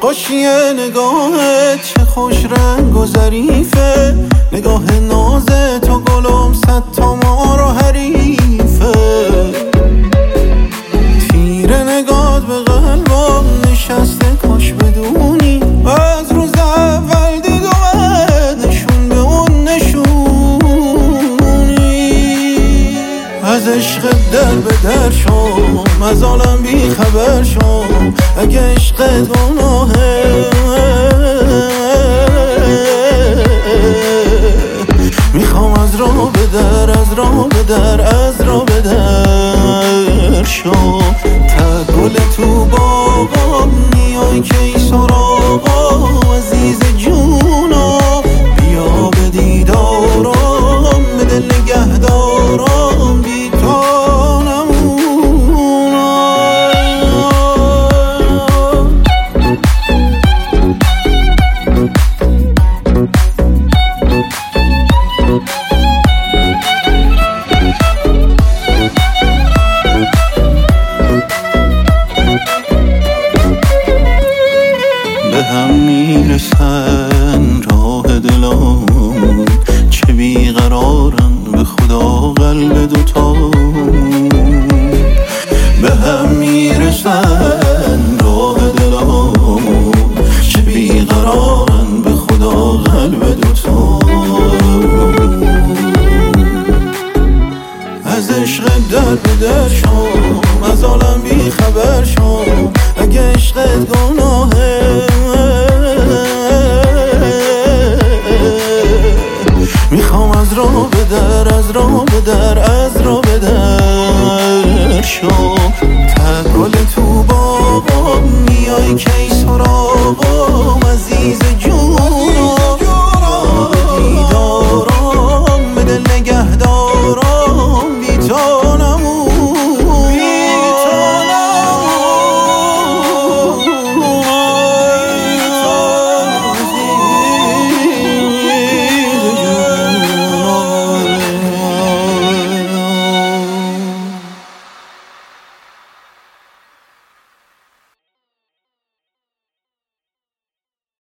خوشیه نگاهت چه خوش رنگ و ظریفه، نگاه ناز تو گلم 100 تا ما رو حریفه. تیر نگات به قلبم نشسته کاش بدونی، از روز اول دیدمت نشون به اون نشونی. از عشق در به در شم، از عالم بی خبر شم، اگه عشقت گناهه میخوام از راه به در، از راه به در، از راه به در شم. تا گل تو باغم میای که ای سراغم، عزیز جونم بیا به دیدارم، به دل نگه دارم بی تو نمونم. به هم میرسن راه دلامون، چه بیقرارن به خدا قلب دوتامون. به هم میرسن راه دلامون، چه بیقرارن به خدا قلب دوتامون. از عشق در به در شم، از عالم بی خبر شم، اگه عشقت گناهه میخوام از راه به در، از راه به در، از راه به در شم. تا گل تو باغم میای که ای سراغم،